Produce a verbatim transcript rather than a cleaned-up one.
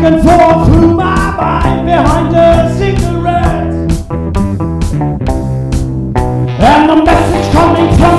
and forth through my mind behind a cigarette. And the message coming from